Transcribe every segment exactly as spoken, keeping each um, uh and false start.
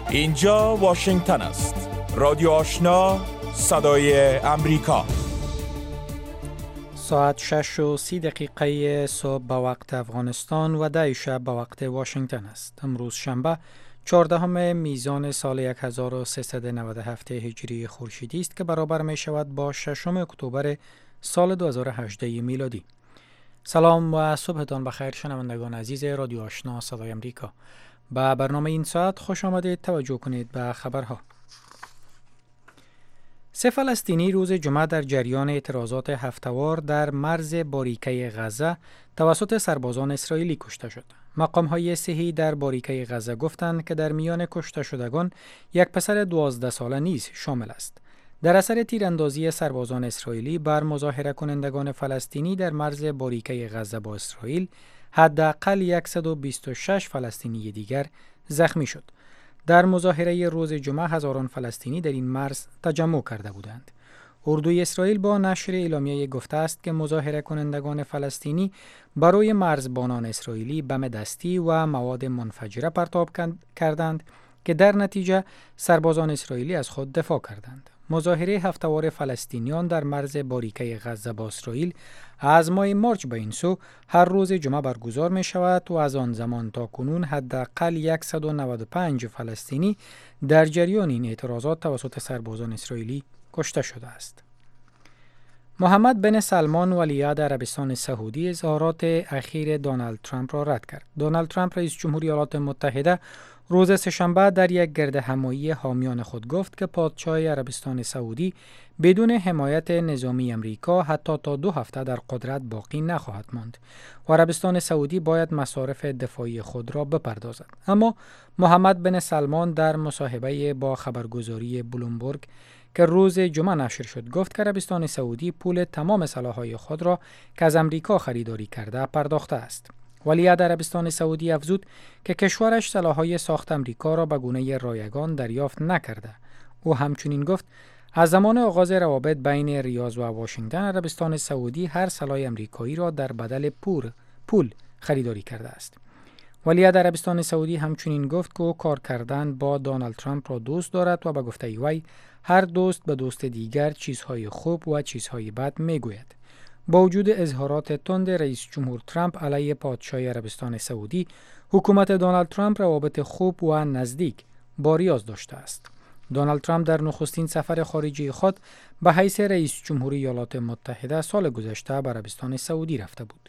اینجا واشنگتن است. رادیو آشنا، صدای امریکا. ساعت شش و سی دقیقه صبح به وقت افغانستان و ده شب به وقت واشنگتن است. امروز شنبه چهاردهم میزان سال هزار و سیصد و نود و هفت هجری خورشیدی است که برابر می شود با ششم اکتبر سال دو هزار و هجده میلادی. سلام و صبحتان بخیر شنوندگان عزیز رادیو آشنا صدای امریکا. به برنامه این ساعت خوش آمدید. توجه کنید به خبرها. سه فلسطینی روز جمعه در جریان اعتراضات هفته‌وار در مرز باریکه غزه توسط سربازان اسرائیلی کشته شد. مقام‌های صحی در باریکه غزه گفتند که در میان کشته شدگان یک پسر دوازده ساله نیز شامل است. در اثر تیراندازی سربازان اسرائیلی بر مظاهره کنندگان فلسطینی در مرز باریکه غزه با اسرائیل، حداقل صد و بیست و شش فلسطینی دیگر زخمی شد. در مظاهره روز جمعه هزاران فلسطینی در این مرز تجمع کرده بودند. اردوی اسرائیل با نشر اعلامیه گفته است که مظاهره کنندگان فلسطینی برای مرزبانان اسرائیلی بم دستی و مواد منفجره پرتاب کردند که در نتیجه سربازان اسرائیلی از خود دفاع کردند. مظاهره هفته‌وار فلسطینیان در مرز باریکه غزه با اسرائیل از ماه مارچ به این سو هر روز جمعه برگزار می شود و از آن زمان تا کنون حداقل صد و نود و پنج فلسطینی در جریان این اعتراضات توسط سربازان اسرائیلی کشته شده است. محمد بن سلمان ولیعهد عربستان سعودی اظهارات اخیر دونالد ترامپ را رد کرد. دونالد ترامپ رئیس جمهوری ایالات متحده روز سه‌شنبه در یک گرد همایی حامیان خود گفت که پادشاه عربستان سعودی بدون حمایت نظامی امریکا حتی تا دو هفته در قدرت باقی نخواهد ماند و عربستان سعودی باید مصارف دفاعی خود را بپردازد. اما محمد بن سلمان در مصاحبه با خبرگزاری بلومبرگ که روز جمعه نشر شد گفت که عربستان سعودی پول تمام سلاح‌های خود را که از امریکا خریداری کرده پرداخته است. ولیعهد عربستان سعودی افزود که کشورش سلاح‌های ساخت امریکا را به گونه رایگان دریافت نکرده. او همچنین گفت از زمان آغاز روابط بین ریاض و واشنگتن عربستان سعودی هر سلاح امریکایی را در بدل پول پول خریداری کرده است. ولیعهد عربستان سعودی همچنین گفت که او کار کردن با دونالد ترامپ را دوست دارد و به گفته وی هر دوست به دوست دیگر چیزهای خوب و چیزهای بد میگوید. با وجود اظهارات تند رئیس جمهور ترامپ علیه پادشاه عربستان سعودی، حکومت دونالد ترامپ روابط خوب و نزدیک با ریاض داشته است. دونالد ترامپ در نخستین سفر خارجی خود به حیث رئیس جمهوری ایالات متحده سال گذشته به عربستان سعودی رفته بود.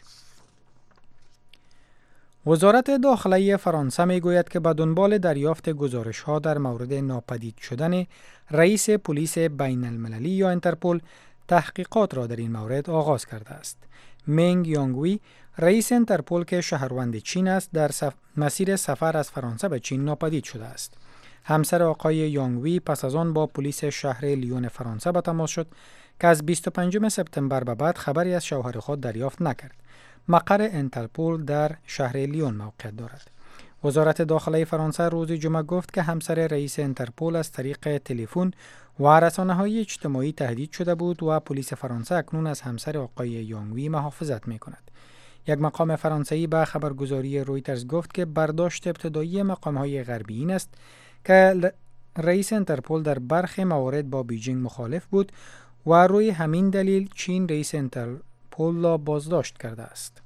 وزارت داخلی فرانسه میگوید که به دنبال دریافت گزارش‌ها در مورد ناپدید شدن رئیس پلیس بین المللی یا انترپل تحقیقات را در این مورد آغاز کرده است. منگ یانگوی رئیس انترپل که شهروند چین است در سف... مسیر سفر از فرانسه به چین ناپدید شده است. همسر آقای یانگوی پس از آن با پلیس شهر لیون فرانسه به تماس شد که از بیست و پنجم سپتامبر به بعد خبری از شوهر خود دریافت نکرد. مقر انترپل در شهر لیون موقعیت دارد. وزارت داخلی فرانسه روز جمعه گفت که همسر رئیس انترپل از طریق تلفن و رسانه‌های اجتماعی تهدید شده بود و پلیس فرانسه اکنون از همسر آقای یانگوی محافظت می‌کند. یک مقام فرانسوی به خبرگزاری رویترز گفت که برداشت ابتدایی مقام‌های غربی این است که رئیس انترپل در برخی موارد با بیجینگ مخالف بود و روی همین دلیل چین رئیس انترپل را بازداشت کرده است.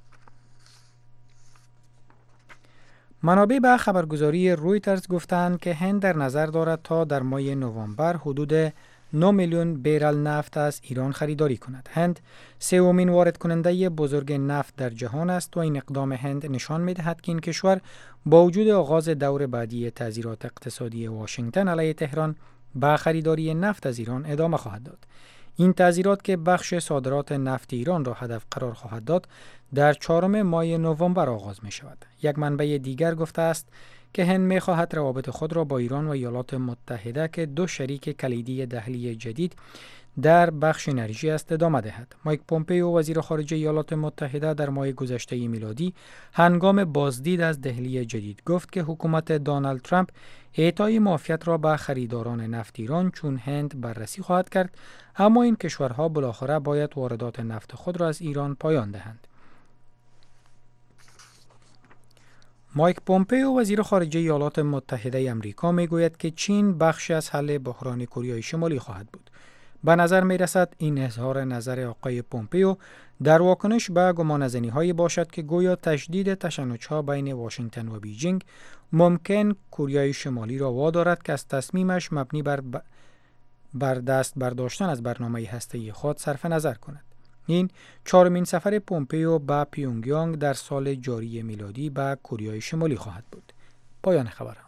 منابع به خبرگزاری رویترز گفتند که هند در نظر دارد تا در ماه نوامبر حدود نه میلیون بیرل نفت از ایران خریداری کند. هند سومین وارد کننده بزرگ نفت در جهان است و این اقدام هند نشان می‌دهد که این کشور با وجود آغاز دور بعدی تعزیرات اقتصادی واشنگتن علیه تهران به خریداری نفت از ایران ادامه خواهد داد. این تعزیرات که بخش صادرات نفت ایران را هدف قرار خواهد داد در چهارم ماه نوامبر آغاز می شود. یک منبع دیگر گفته است که هند می خواهد روابط خود را با ایران و ایالات متحده که دو شریک کلیدی دهلی جدید در بخش انرژی است ادامه دهد. مایک پومپئو وزیر خارجه ایالات متحده در ماه گذشته میلادی هنگام بازدید از دهلی جدید گفت که حکومت دونالد ترامپ اعطای معافیت را به خریداران نفت ایران چون هند بررسی خواهد کرد، اما این کشورها بالاخره باید واردات نفت خود را از ایران پایان دهند. مایک پومپئو وزیر خارجه ایالات متحده آمریکا میگوید که چین بخشی از حل بحران کره شمالی خواهد بود. به نظر می رسد این اظهار نظر آقای پومپئو در واکنش به گمانه‌زنی هایی باشد که گویا تشدید تشنج‌ها بین واشنگتن و بیجینگ ممکن کره شمالی را وادارد که از تصمیمش مبنی بر ب... بر دست برداشتن از برنامه هسته‌ای خود صرف نظر کند. این چهارمین سفر پومپئو به پیونگیانگ در سال جاری میلادی به کره شمالی خواهد بود. پایان خبرها.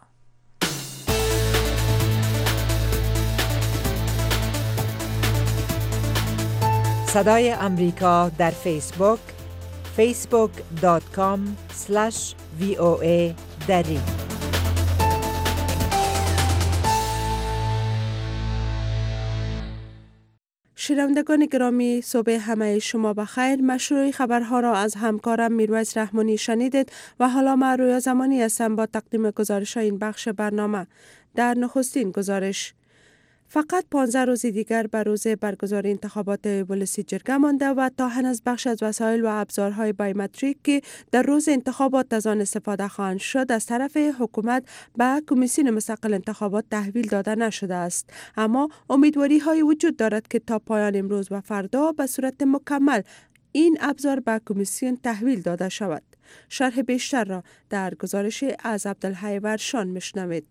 صدای امریکا در فیسبوک فیسبوک دات کام اسلش وی او ای دری. شنوندگان گرامی، صبح همه شما بخیر. مشروع خبرها را از همکارم میرویس رحمانی شنیدید و حالا من رویا زمانی هستم با تقدیم گزارش این بخش برنامه. در نخستین گزارش، فقط پانزده روز دیگر به روز برگزاری انتخابات ولسی جرگه مانده و تا هنوز بخش از وسایل و ابزارهای بایومتریک که در روز انتخابات از آن استفاده خواهند شد از طرف حکومت به کمیسیون مستقل انتخابات تحویل داده نشده است. اما امیدواری های وجود دارد که تا پایان امروز و فردا به صورت مکمل این ابزار به کمیسیون تحویل داده شود. شرح بیشتر را در گزارش از عبدالحی ورشان میشنوید.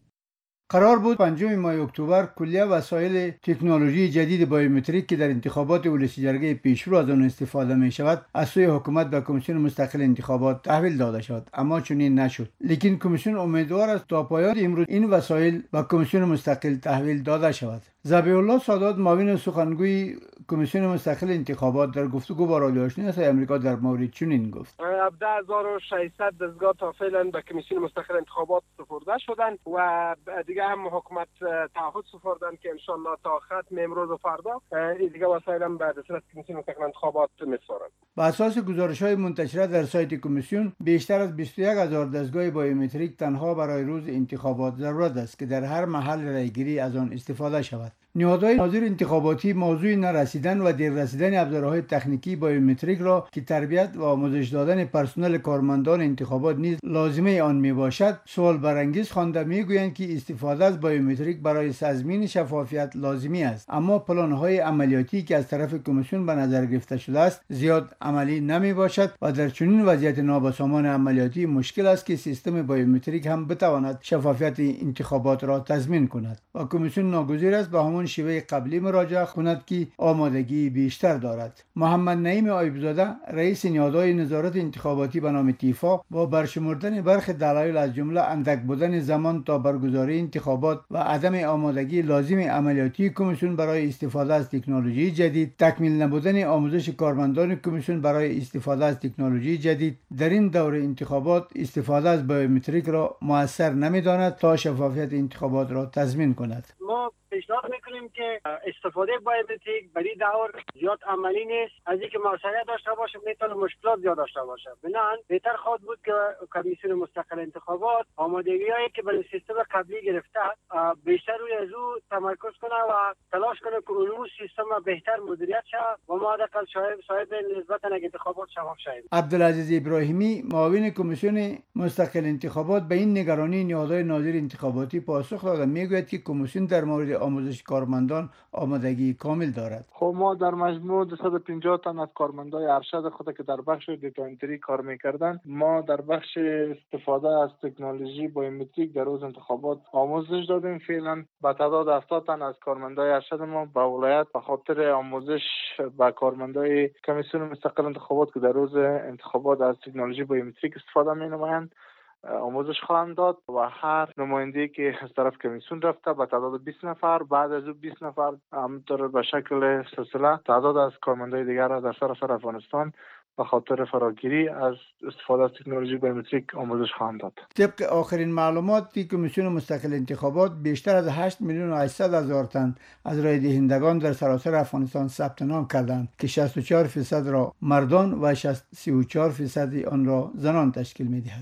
قرار بود پنجم ماه اکتبر کلیه وسایل تکنولوژی جدید بایومتریک که در انتخابات ولسی جرگه پیشرو از آن استفاده می شود از سوی حکومت به کمیسیون مستقل انتخابات تحویل داده شد، اما چنین نشد. لیکن کمیسیون امیدوار است تا پایان امروز این وسایل به کمیسیون مستقل تحویل داده شود. ذبیح الله سادات، معاون سخنگوی کمیسیون مستقل انتخابات، در گفتگو با رادیو آشنا صدای آمریکا در مورد چنین گفت: هفده هزار و ششصد دستگاه تا فعلا به کمیسیون مستقل انتخابات سپرده شدند و دیگه هم حکومت تعهد سپردن که ان شاء الله تا ختم امروز و فردا این دیگه وسایل هم به دسترس کمیسیون مستقل انتخابات میسپارند. بر اساس گزارش‌های منتشره در سایت کمیسیون، بیشتر از بیست و یک هزار دستگاه بایومتریک تنها برای روز انتخابات ضرورت است که در هر محل رایگیری از آن استفاده شود. نهادهای ناظر انتخاباتی موضوع نرسیدن و دیر رسیدن ابزارهای تکنیکی بایومتریک را که تربیت و آموزش دادن پرسنل کارمندان انتخابات نیز لازمه آن می باشد سوال برانگیز خوانده میگویند که استفاده از بایومتریک برای تضمین شفافیت لازمی است، اما پلان‌های عملیاتی که از طرف کمیسیون به نظر گرفته شده است زیاد عملی نمی باشد و در چنین وضعیت نابسامان عملیاتی مشکل است که سیستم بایومتریک هم بتواند شفافیت انتخابات را تضمین کند و کمیسیون ناگزیر است به همون شیوه قبلی مراجعه کند که آمادگی بیشتر دارد. محمد نعیم آیبزاده، رئیس نهادهای نظارت انتخاباتی به نام تیفا، با برشمردن برخی دلایل از جمله اندک بودن زمان تا برگزاری انتخابات و عدم آمادگی لازم عملیاتی کمیسیون برای استفاده از تکنولوژی جدید، تکمیل نبودن آموزش کارمندان کمیسیون برای استفاده از تکنولوژی جدید در این دور انتخابات، استفاده از بایومتریک را مؤثر نمی‌داند تا شفافیت انتخابات را تضمین کند. ما پیشنهاد میکنیم که استفاده بایومتریک برای دور زیاد عملی نیست، از اینکه موثریت داشته باشه میتونه مشکلات زیاد داشته باشه. بنابراین بهتر خواهد بود که کمیسیون مستقل انتخابات آمادگی‌هایی که برای سیستم قبلی گرفته بیشتر روی از او تمرکز کنه و تلاش کنه که اون سیستم بهتر مدیریت شه و ما حداقل صاحب صاحب نسبت به انتخابات شفاف شویم. عبدالعزیز ابراهیمی، معاون کمیسیون مستقل انتخابات، به این نگرانی نهادهای ناظر انتخاباتی پاسخ داده میگوید که کمیسیون در مورد آموزش کارمندان آمادگی کامل دارد. خب ما در مجموع دویست و پنجاه تن از کارمندای ارشد خود که در بخش دیتا انتری کار میکردن، ما در بخش استفاده از تکنولوژی بایومتریک در روز انتخابات آموزش دادیم. فعلا به تعداد هفتاد تن از کارمندای ارشد ما به ولایت به خاطر آموزش به کارمندای کمیسیون مستقل انتخابات که در روز انتخابات از تکنولوژی بایومتریک استفاده مینمایند آموزش خواهند داد و هر نماینده که از طرف کمیسیون رفته به تعداد بیست نفر، بعد از او بیست نفر همینطور به شکل سلسله تعداد از کارمندای دیگر را در سراسر افغانستان به خاطر فراگیری از استفاده از تکنولوژی بایومتریک آموزش خواهند داد. طبق آخرین معلومات کمیسیون مستقل انتخابات، بیشتر از هشت میلیون و هشتصد هزار تن از رای دهندگان در سراسر افغانستان ثبت نام کردند که شصت و چهار درصد را مردان و سی و چهار درصد آن را زنان تشکیل می‌دهد.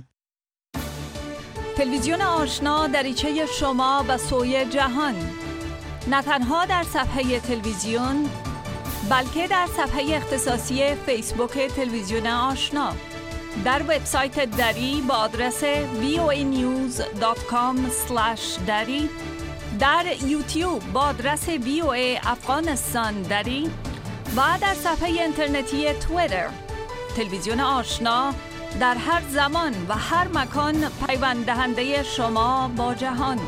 تلویزیون آشنا دریچه شما به سوی جهان، نه تنها در صفحه تلویزیون بلکه در صفحه اختصاصی فیسبوک تلویزیون آشنا. در وبسایت دری با آدرس وی او ای نیوز دات کام اسلش دری، در یوتیوب با آدرس وی او ای افغانستان دری و در صفحه اینترنتی توییتر. تلویزیون آشنا در هر زمان و هر مکان پیوند دهنده شما با جهان.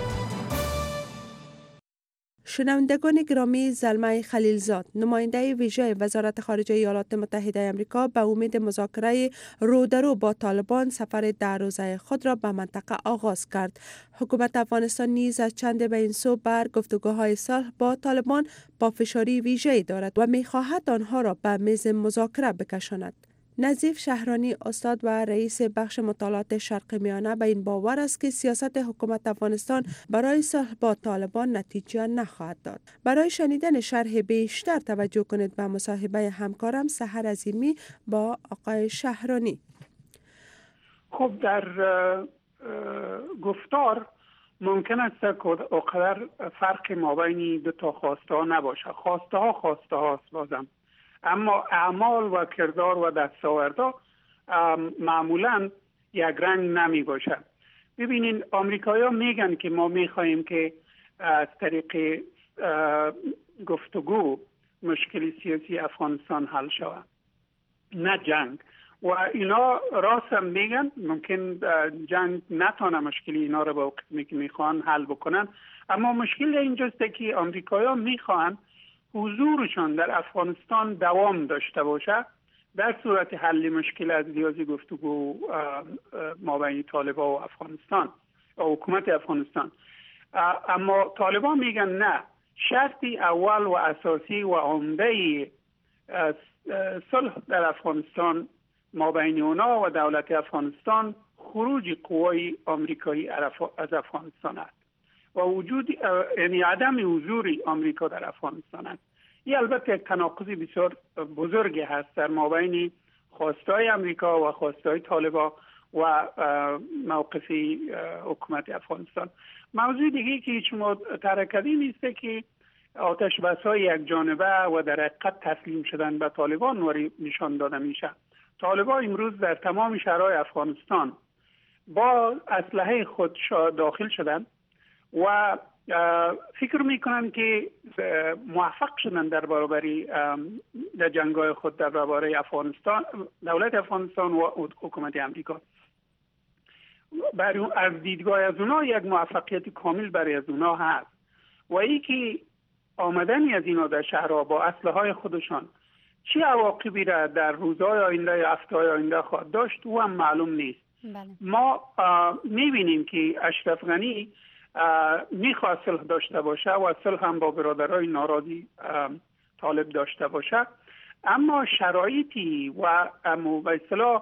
شنوندگان گرامی، زلمه خلیلزاد، نماینده ویژه وزارت خارجه ایالات متحده آمریکا، به امید مذاکره رودرو با طالبان سفر ده روزه خود را به منطقه آغاز کرد. حکومت افغانستان نیز از چند به این سو بر گفتگوهای صلح با طالبان با فشاری ویژه‌ای دارد و می‌خواهد آنها را به میز مذاکره بکشاند. نظیف شهرانی، استاد و رئیس بخش مطالعات شرق میانه، به این باور است که سیاست حکومت افغانستان برای صلح با طالبان نتیجه نخواهد داد. برای شنیدن شرح بیشتر توجه کنید به مصاحبه همکارم سحر عظیمی با آقای شهرانی. خب در گفتار ممکن است که اقدر فرق ما بین دو تا خواسته ها نباشه. خواسته ها خواسته هاست بازم، اما اعمال و کردار و دستاوردها معمولا یک رنگ نمی باشد. ببینین، آمریکایی‌ها میگن که ما میخواهیم که از طریق گفتگو مشکل سیاسی افغانستان حل شود، نه جنگ. و اینا راست هم میگن، ممکن جنگ نتونه مشکل اینا رو به وقتی که میخوان حل بکنن، اما مشکل اینجاست که آمریکایی‌ها میخوان حضورشان در افغانستان دوام داشته باشه در صورت حل مشکل از ریاضی گفتگو مابین طالبان و افغانستان و حکومت افغانستان. اما طالبان میگن نه، شرطی اول و اساسی و عمده صلح در افغانستان مابین اونا و دولت افغانستان خروج قوای آمریکایی از افغانستان است و وجود یعنی عدم حضور آمریکا در افغانستان است. این البته یک تناقض بسیار بزرگی هست در مابین خواستای آمریکا و خواستای طالبان و موقف حکومت افغانستان. موضوع دیگه که شما طرح کردین است که آتش بس‌های یک جانبه و در حقیقت تسلیم شدن به طالبان وری نشان داده میشه. طالبان امروز در تمام شهرهای افغانستان با اسلحه خود داخل شدن و فکر میکنن که موفق شدن در برابری در جنگ‌های خود در برابر افغانستان، دولت افغانستان و حکومت امریکا. برای از دیدگاه از اونا یک موفقیت کامل برای از اونا هست و ای که آمدنی از اینا در شهرها با اسلحه‌های خودشان چه عواقبی را در روزهای آینده یا هفته‌های آینده خواهد داشت او هم معلوم نیست. بله. ما میبینیم که اشرف غنی میخواد صلح داشته باشه و صلح هم با برادرای ناراضی طالب داشته باشه، اما شرایطی و به اصطلاح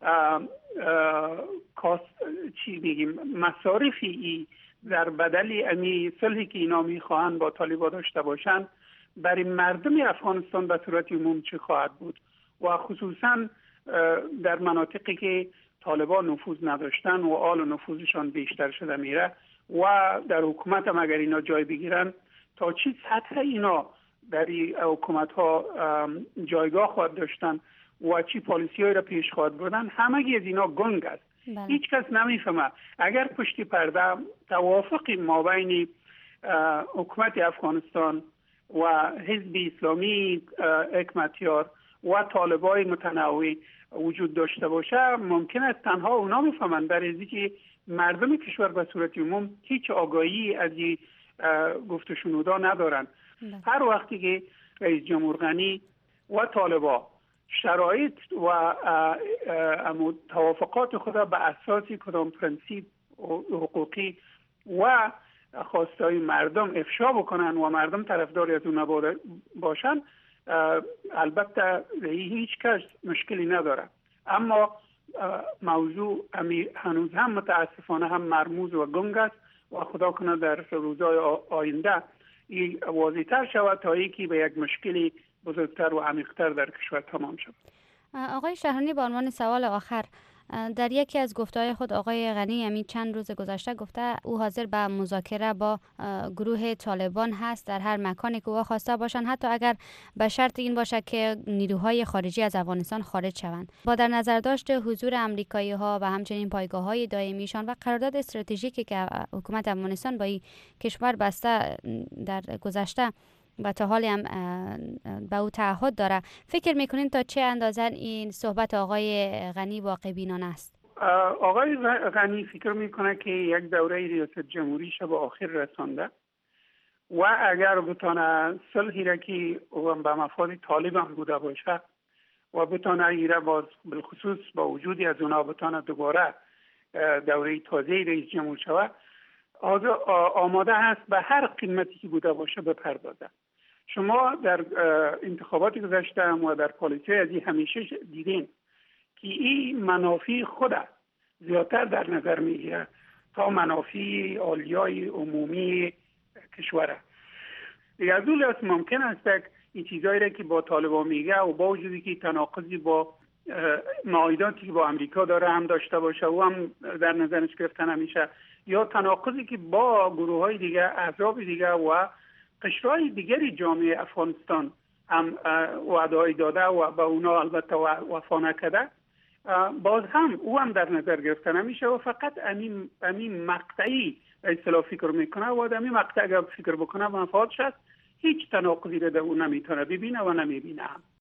چی میگیم مصارفی در بدل امی صلحی که اینا میخواهند با طالبان داشته باشند برای مردم افغانستان به صورت عموم چه خواهد بود و خصوصا در مناطقی که طالبان نفوذ نداشتن و آل و نفوذشان بیشتر شده میره و در حکومت هم اگر اینا جای بگیرن تا چی سطح اینا در حکومت ها جایگاه خواهد داشتن و چی پالیسی های را پیش خواهد بردن، همگی از اینا گنگ است. بله. هیچ کس نمیفهمه. اگر پشت پرده توافق مابین حکومت افغانستان و حزب اسلامی حکمتیار و طالبای متنوع وجود داشته باشه، ممکن است تنها اونا میفهمن، در حالی که مردم کشور به صورت عموم هیچ آگاهی از این گفت و شنودا ندارن. هر وقتی که رئیس جمهور غنی و طالبان شرایط و توافقات خود به اساس کدام پرنسیپ حقوقی و خواستای مردم افشا بکنن و مردم طرفداری از اون باشن، البته هیچ کس مشکلی نداره. اما موضوع هنوز هم متاسفانه هم مرموز و گنگ است و خدا کنه در روزهای آینده این واضح‌تر شود تا اینکه به یک مشکلی بزرگتر و عمیق‌تر در کشور تمام شود. آقای شهرانی، با عنوان سوال آخر، در یکی از گفته‌های خود آقای غنی همین چند روز گذشته گفته او حاضر به مذاکره با گروه طالبان هست در هر مکانی که او خواسته باشند، حتی اگر به شرط این باشه که نیروهای خارجی از افغانستان خارج شوند. با در نظر داشت حضور آمریکایی‌ها و همچنین پایگاه‌های دائمیشان و قرارداد استراتژیکی که حکومت افغانستان با این کشور بسته در گذشته و تا حالی هم به او تعهد داره، فکر میکنین تا چه اندازه این صحبت آقای غنی واقع بینانه است؟ آقای غنی فکر میکنه که یک دوره ریاست جمهوریش به آخر رسانده و اگر بتانه صلحی را که به مفاد طالب هم بوده باشه و بتانه ایره باز بالخصوص با وجودی از اونا بتانه دوباره دوره تازه رئیس جمهور شود، آماده هست به هر قیمتی که بوده باشه بپردازه. شما در انتخابات گذشته و در پالیسی از این همیشه دیدین که این منافع خود زیادتر در نظر میگیره تا منافع عالیای عمومی کشوره. از اون لحاظ ممکن است که این چیزایی را که با طالبان میگه و با وجودی که تناقضی با معاهداتی که با امریکا داره هم داشته باشه و هم در نظرش گرفتن همیشه، یا تناقضی که با گروه های دیگه، احزاب دیگه و قشرهای دیگری جامعه افغانستان هم وعده‌ای داده و با اونا البته وفا نکرده، باز هم او هم در نظر گرفتن همیشه و فقط همین همین مقطعی اصطلاح فکر میکنه و همین مقطع اگر فکر بکنه منفعتش هست، هیچ تناقضی رو او نمیتونه ببینه و نمیبینه.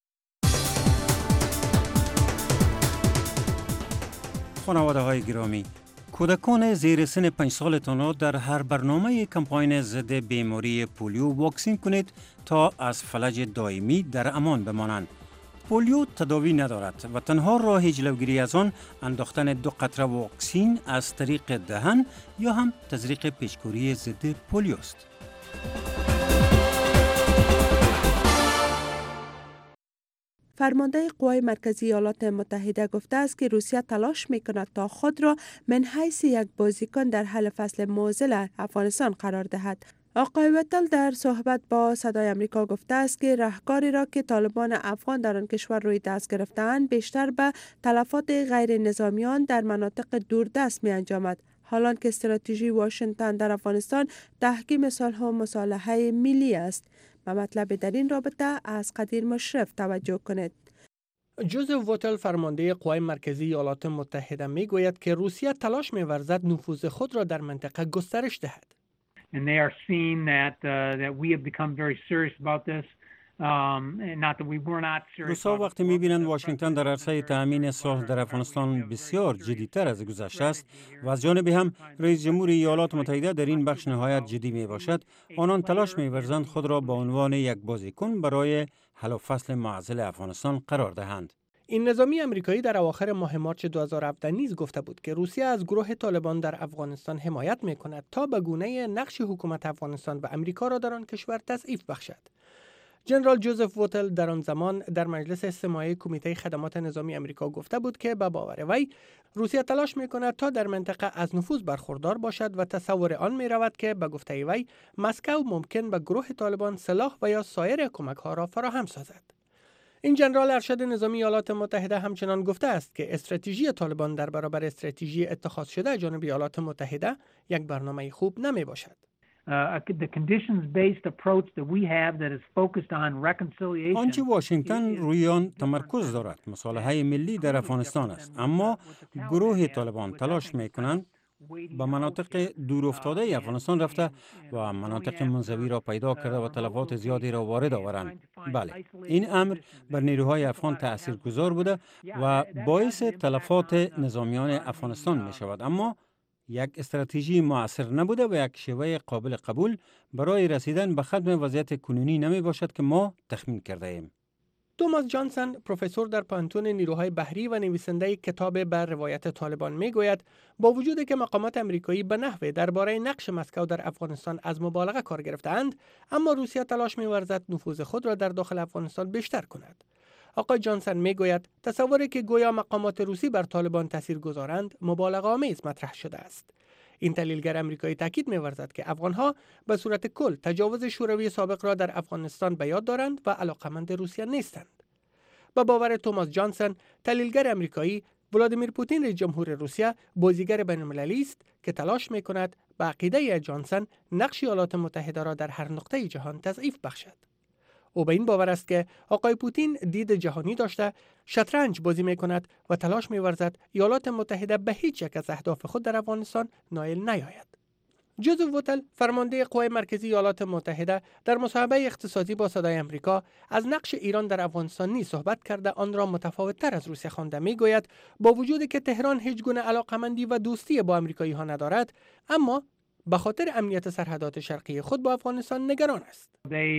خانواده های گرامی، کودکان زیر سن پنج سالتان را در هر برنامه کمپاین ضد بیماری پولیو واکسین کنید تا از فلج دائمی در امان بمانند. پولیو تداوی ندارد و تنها راه جلوگیری از آن انداختن دو قطره واکسین از طریق دهن یا هم تزریق پیچکوری ضد پولیو است. فرمانده قوای مرکزی ایالات متحده گفته است که روسیه تلاش میکند تا خود را من حیث یک بازیکن در حل فصل معضل افغانستان قرار دهد. آقای وتل در صحبت با صدای آمریکا گفته است که راهکاری را که طالبان افغان در آن کشور روی دست گرفته‌اند بیشتر به تلفات غیر نظامیان در مناطق دوردست می انجامد، حالان که استراتژی واشنگتن در افغانستان تحکیم صلح و مصالحه ملی است. به مطلب در این رابطه از قدیر مشرف توجه کنید. جوزف وتل فرمانده قوای مرکزی ایالات متحده می گوید که روسیه تلاش می ورزد نفوذ خود را در منطقه گسترش دهد. And they are seeing that uh, that we have become very serious about this. روسا وقتی می‌بینند واشنگتن در عرصه تأمین صلح در افغانستان بسیار جدی‌تر از گذشته است و از جانب هم رئیس جمهور ایالات متحده در این بخش نهایت جدی میباشد، آنان تلاش می‌ورزند خود را به عنوان یک بازیکن برای حل و فصل معضل افغانستان قرار دهند. این نظامی امریکایی در اواخر ماه مارس دو هزار و هفده نیز گفته بود که روسیه از گروه طالبان در افغانستان حمایت می‌کند تا به گونه نقش حکومت افغانستان و امریکا را در آن کشور تضعیف بخشد. جنرال جوزف وتل در آن زمان در مجلس استماعی کمیته خدمات نظامی امریکا گفته بود که به باور وی روسیه تلاش می‌کند تا در منطقه از نفوذ برخوردار باشد و تصور آن می‌رود که به گفته وی مسکو ممکن به گروه طالبان سلاح و یا سایر کمک‌ها را فراهم سازد. این جنرال ارشد نظامی ایالات متحده همچنان گفته است که استراتژی طالبان در برابر استراتژی اتخاذ شده جانب ایالات متحده یک برنامه خوب نمی باشد. آنچه واشنگتن روی آن تمرکز دارد مصالحه ملی در افغانستان است، اما گروه طالبان تلاش می‌کنند به مناطق دورافتاده افغانستان رفته و مناطق منزوی را پیدا کرده و تلفات زیادی را وارد آورند. بله، این امر بر نیروهای افغان تاثیرگذار بوده و باعث تلفات نظامیان افغانستان می شود، اما یک استراتژی مؤثر نبوده و یک شیوه قابل قبول برای رسیدن به ختم وضعیت کنونی نمی باشد که ما تخمین کرده ایم. توماس جانسن، پروفسور در پانتون نیروهای بحری و نویسنده کتاب بر روایت طالبان میگوید با وجودی که مقامات امریکایی به نحوی درباره نقش مسکو در افغانستان از مبالغه کار گرفته‌اند، اما روسیه تلاش می‌ورزد نفوذ خود را در داخل افغانستان بیشتر کند. آقای جانسن میگوید تصوری که گویا مقامات روسی بر طالبان تاثیر گذارند مبالغه آمیز مطرح شده است. این تحلیلگر امریکایی تاکید می‌ورزد که افغان‌ها به صورت کل تجاوز شوروی سابق را در افغانستان به یاد دارند و علاقمند روسیه نیستند. با باور توماس جانسن، تحلیلگر امریکایی، ولادیمیر پوتین رئیس جمهور روسیه بازیگر بین‌المللی است که تلاش می‌کند به عقیده جانسن نقش ایالات متحده را در هر نقطه جهان تضعیف بخشد. او به این باور است که آقای پوتین دید جهانی داشته، شطرنج بازی می‌کند و تلاش می‌ورزد ایالات متحده به هیچ یک از اهداف خود در افغانستان نائل نیاید. جوزف ووتل، فرمانده قوای مرکزی ایالات متحده، در مصاحبه اختصاصی با صدای آمریکا از نقش ایران در افغانستان نیز صحبت کرده آن را متفاوت‌تر از روسیه خوانده می‌گوید با وجودی که تهران هیچ گونه علاقمندی و دوستی با آمریکایی‌ها ندارد، اما به خاطر امنیت سرحدات شرقی خود با افغانستان نگران است.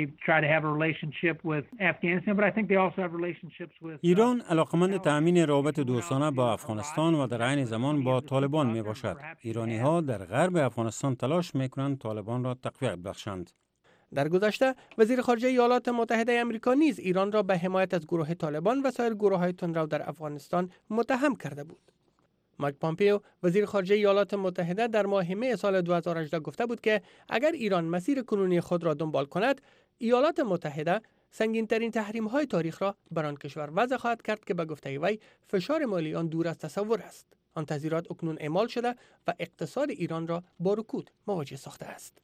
ایران علاقمند تأمین روابط دوستانه با افغانستان و در عین زمان با طالبان می باشد. ایرانی ها در غرب افغانستان تلاش می کنند طالبان را تقویت بخشند. در گذشته وزیر خارجه ایالات متحده آمریکا نیز ایران را به حمایت از گروه طالبان و سایر گروه‌های تندرو در افغانستان متهم کرده بود. مایک پامپیو، وزیر خارجه ایالات متحده، در ماه می سال دو هزار و هجده گفته بود که اگر ایران مسیر کنونی خود را دنبال کند، ایالات متحده سنگین‌ترین تحریم‌های تاریخ را بر آن کشور وضع خواهد کرد که به گفته وی فشار مالی آن دور از تصور است. آن تذیرات اکنون اعمال شده و اقتصاد ایران را با رکود مواجه ساخته است.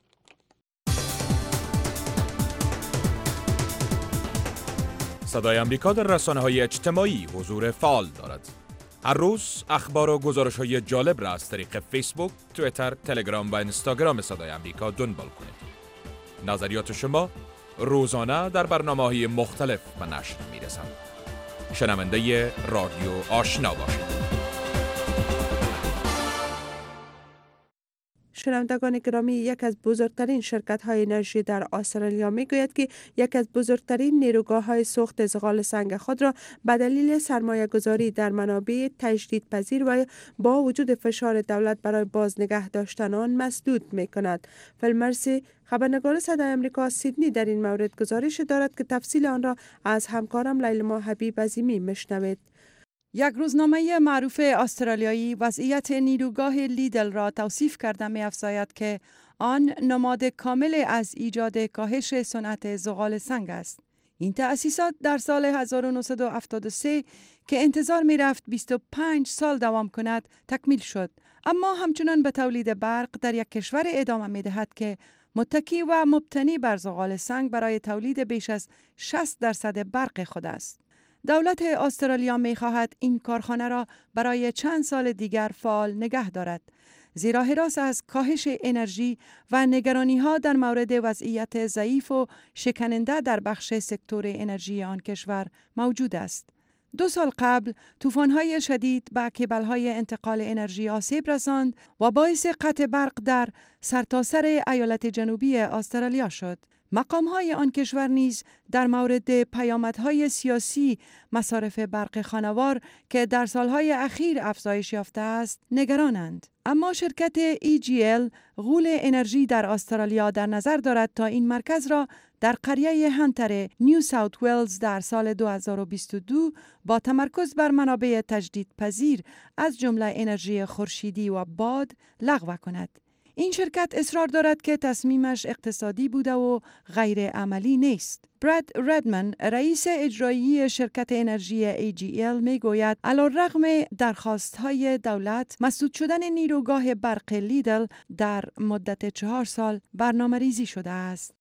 صدای آمریکا در رسانه‌های اجتماعی حضور فعال دارد. هر روز اخبار و گزارش‌های جالب را از طریق فیسبوک، توییتر، تلگرام و اینستاگرام صدای آمریکا دنبال کنید. نظریات شما روزانه در برنامه‌های مختلف به نشر می‌رسند. شنونده رادیو آشنا باشید. شنوندگان گرامی، یک از بزرگترین شرکت‌های انرژی در استرالیا می‌گوید که یک از بزرگترین نیروگاه‌های سوخت زغال سنگ خود را به دلیل سرمایه‌گذاری در منابع تجدیدپذیر و با وجود فشار دولت برای باز نگه داشتن آن مسدود می‌کند. فیلمرسی، خبرنگار صدای آمریکا سیدنی، در این مورد گزارش دارد که تفصیل آن را از همکارم لیلما حبیب عظیمی میشنوید. یک روزنامه معروف استرالیایی وضعیت نیروگاه لیدل را توصیف کرده می افزاید که آن نماد کامل از ایجاد کاهش صنعت زغال سنگ است. این تأسیسات در سال هزار و نهصد و هفتاد و سه که انتظار می رفت بیست و پنج سال دوام کند تکمیل شد، اما همچنان به تولید برق در یک کشور ادامه می دهد که متکی و مبتنی بر زغال سنگ برای تولید بیش از شصت درصد برق خود است. دولت استرالیا می خواهد این کارخانه را برای چند سال دیگر فعال نگه دارد، زیرا حراس از کاهش انرژی و نگرانی ها در مورد وضعیت ضعیف و شکننده در بخش سکتور انرژی آن کشور موجود است. دو سال قبل طوفان‌های شدید به کیبل‌های انتقال انرژی آسیب رساند و باعث قطع برق در سرتاسر ایالت جنوبی استرالیا شد. مقام‌های آن کشور نیز در مورد پیامدهای سیاسی مصارف برق خانوار که در سالهای اخیر افزایش یافته است نگرانند. اما شرکت ای جی ال غول انرژی در استرالیا در نظر دارد تا این مرکز را در قریه هنتر نیو ساوت ولز در سال دو هزار و بیست و دو با تمرکز بر منابع تجدیدپذیر از جمله انرژی خورشیدی و باد لغو کند. این شرکت اصرار دارد که تصمیمش اقتصادی بوده و غیر عملی نیست. براد ردمن، رئیس اجرایی شرکت انرژی ای جی ال، می گوید علیرغم درخواست‌های دولت، مسدود شدن نیروگاه برق لیدل در مدت چهار سال برنامه ریزی شده است.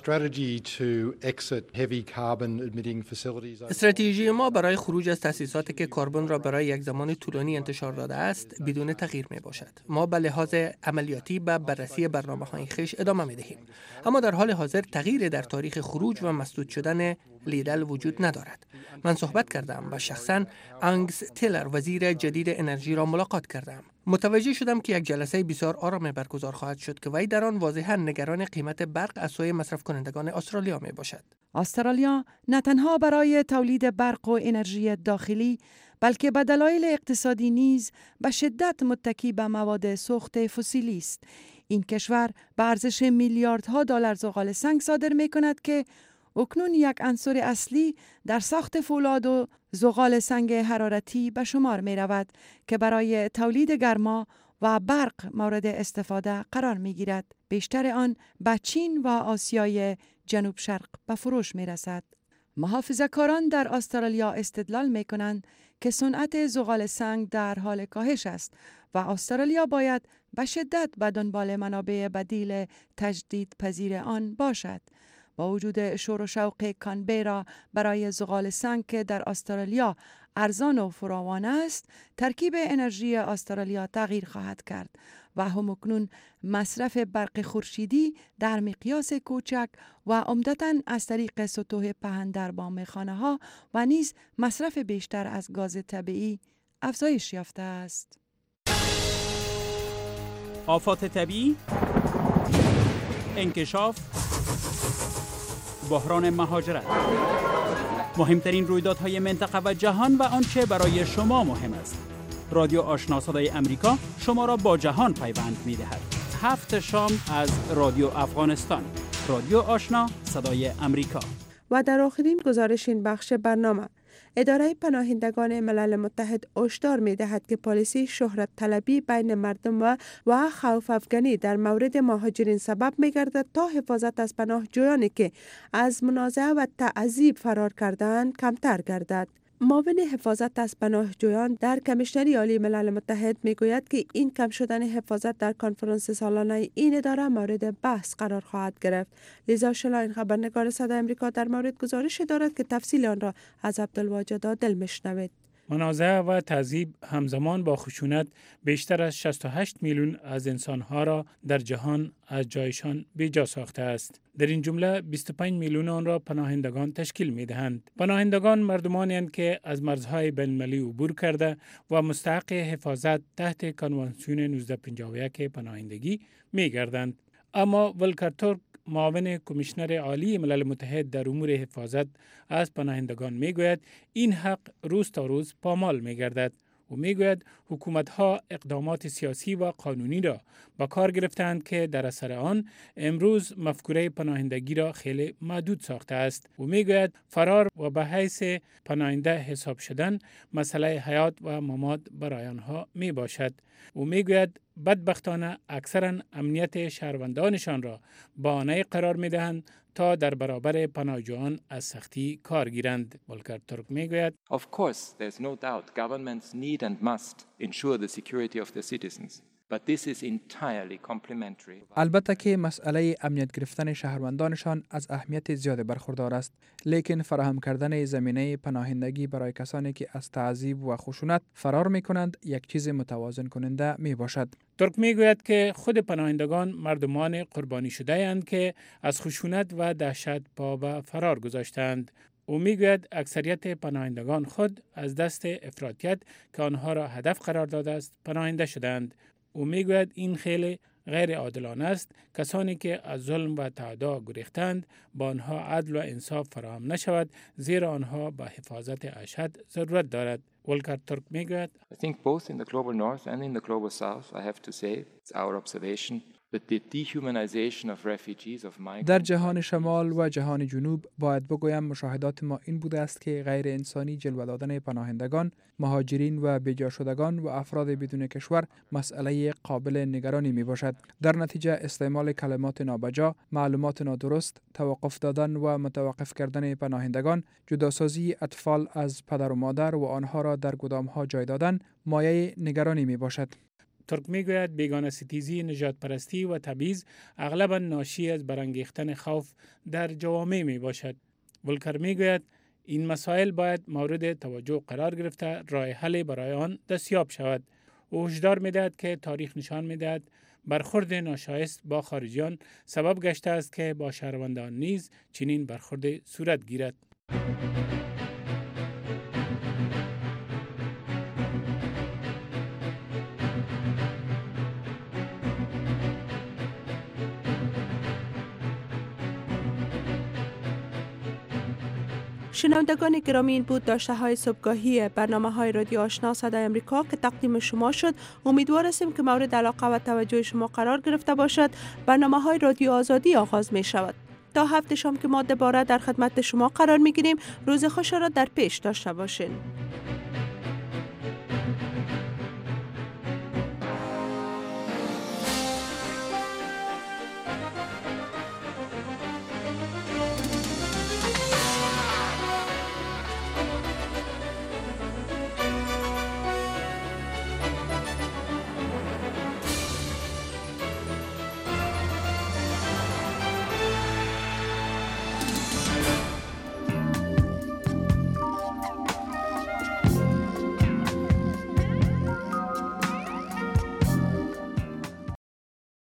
استراتژی ما برای خروج از تأسیساتی که کربن را برای یک زمان طولانی انتشار داده است بدون تغییر می باشد. ما به لحاظ عملیاتی به بررسی برنامه‌های خویش ادامه می دهیم، اما در حال حاضر تغییر در تاریخ خروج و مسدود شدن لیدل وجود ندارد. من صحبت کردم و شخصاً انگز تیلر، وزیر جدید انرژی، را ملاقات کردم. متوجه شدم که یک جلسه بسیار آرام برگزار خواهد شد که وی در آن واضحاً نگران قیمت برق از سوی مصرف کنندگان استرالیا می باشد. استرالیا نه تنها برای تولید برق و انرژی داخلی، بلکه به دلایل اقتصادی نیز به شدت متکی به مواد سوخت فسیلی است. این کشور به ارزش میلیاردها دلار زغال سنگ صادر می کند که اکنون یک عنصر اصلی در ساخت فولاد و زغال سنگ حرارتی به شمار می رود که برای تولید گرما و برق مورد استفاده قرار می گیرد. بیشتر آن به چین و آسیای جنوب شرق به فروش می رسد. محافظه‌کاران در استرالیا استدلال می کنند که صنعت زغال سنگ در حال کاهش است و استرالیا باید به شدت به دنبال منابع بدیل تجدید پذیر آن باشد. با وجود شور و شوق کانبرا برای زغال سنگ که در استرالیا ارزان و فراوان است، ترکیب انرژی استرالیا تغییر خواهد کرد و همکنون مصرف برق خورشیدی در مقیاس کوچک و عمدتاً از طریق سطوح پهن در بامخانه‌ها و نیز مصرف بیشتر از گاز طبیعی افزایش یافته است. آفات طبیعی، انکشاف، بحران مهاجرت، مهمترین رویدادهای منطقه و جهان و آنچه برای شما مهم است. رادیو آشنا صدای امریکا شما را با جهان پیوند می‌دهد. هفت شام از رادیو افغانستان. رادیو آشنا صدای امریکا. و در آخرین گزارش این بخش برنامه، اداره پناهندگان ملل متحد هشدار می‌دهد که پالیسی شهرت طلبی بین مردم و و خوف افکنی در مورد مهاجرین سبب می‌گردد تا حفاظت از پناهجویانی که از منازعه و تعذیب فرار کردند کمتر گردد. معاون حفاظت از پناهجویان در کمیشنری عالی ملل متحد میگوید که این کم شدن حفاظت در کنفرانس سالانه این اداره مورد بحث قرار خواهد گرفت. لیزا شلاین خبرنگار صدای امریکا در مورد گزارش دارد که تفصیل آن را از عبدالواجد عادل میشنوید. منازعه و تعذیب همزمان با خشونت بیشتر از شصت و هشت میلیون از انسانها را در جهان از جایشان بیجا ساخته است. در این جمله بیست و پنج میلیون آن را پناهندگان تشکیل می دهند. پناهندگان مردمانی هستند که از مرزهای بین‌المللی عبور کرده و مستحق حفاظت تحت کنوانسیون نوزده پنجاه و یک پناهندگی می گردند. اما ولکر ترک، معاون کمیشنر عالی ملل متحد در امور حفاظت از پناهندگان میگوید این حق روز تا روز پامال میگردد و میگوید حکومت‌ها اقدامات سیاسی و قانونی را با کار گرفتند که در اثر آن امروز مفکوره پناهندگی را خیلی محدود ساخته است و میگوید فرار و به حیث پناهنده حساب شدن مسئله حیات و ممات برای آنها می باشد و میگوید بدبختانه اکثرا امنیت شهروندانشان را بهانه قرار می دهند تا در برابر پناهجویان از سختی کار گیرند. ولکر ترک میگوید Of course there's no doubt governments need and must ensure the security of their citizens. But this is entirely complementary. البته که مسئله امنیت گرفتن شهروندانشان از اهمیت زیاد برخوردار است، لیکن فراهم کردن زمینه پناهندگی برای کسانی که از تعذیب و خشونت فرار می کنند یک چیز متوازن کننده می باشد. ترک میگوید که خود پناهندگان مردمان قربانی شده اند که از خشونت و دهشت پا به فرار گذاشتند. او میگوید اکثریت پناهندگان خود از دست افراطیت که آنها را هدف قرار داده است پناهنده شدند. او میگوید این خیلی غیر عادلانه است. کسانی که از ظلم و تعدی گریختند با آنها عدل و انصاف فراهم نشود، زیرا آنها به حفاظت اشد ضرورت دارد. ولکر ترک میگوید I think both in the global north and in the global south I have to say it's our observation that the dehumanization of refugees of migrants در جهان شمال و جهان جنوب باید بگویم مشاهدات ما این بوده است که غیر انسانی جلوه دادن پناهندگان، مهاجرین و بیجا شدگان و افراد بدون کشور مسئله قابل نگرانی می باشد. در نتیجه استعمال کلمات نابجا، معلومات نادرست، توقف دادن و متوقف کردن پناهندگان، جداسازی اطفال از پدر و مادر و آنها را در گدام‌ها جای دادن مایه نگرانی می باشد. ترک میگوید بیگانه ستیزی، نژاد پرستی و تبعیض اغلبا ناشی از برانگیختن خوف در جوامع می باشد. ولکر میگوید این مسائل باید مورد توجه قرار گرفته راه حل برای آن دستیاب شود. او هشدار میدهد که تاریخ نشان میدهد برخورد ناشایست با خارجیان سبب گشته است که با شهروندان نیز چنین برخورد صورت گیرد. شنوندگان گرامی، این بود داشته های صبحگاهی برنامه های رادیو آشنا صدای امریکا که تقدیم شما شد. امیدوار هستیم که مورد علاقه و توجه شما قرار گرفته باشد. برنامه های رادیو آزادی آغاز می شود. تا هفته شام که ما دوباره در خدمت شما قرار می گیریم. روز خوش را در پیش داشته باشین.